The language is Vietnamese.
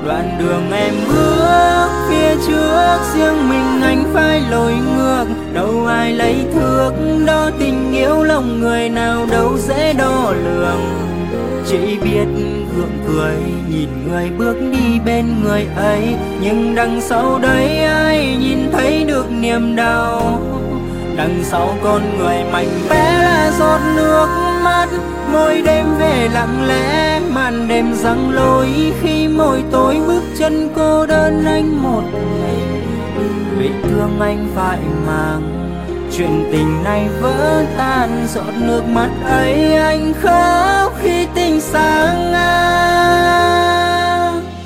Đoạn đường em bước phía trước, riêng mình anh phải lội ngược. Đâu ai lấy thước đo tình yêu lòng người, nào đâu dễ đo lường. Chỉ biết gượng cười nhìn người bước đi bên người ấy, nhưng đằng sau đấy ai nhìn thấy được niềm đau. Đằng sau con người mạnh mẽ là giọt nước mắt, mỗi đêm về lặng lẽ màn đêm giăng lối. Khi mỗi tối bước chân cô đơn anh một mình, vì thương anh phải mang chuyện tình này vỡ tan. Giọt nước mắt ấy anh khóc khi tình sang ngang.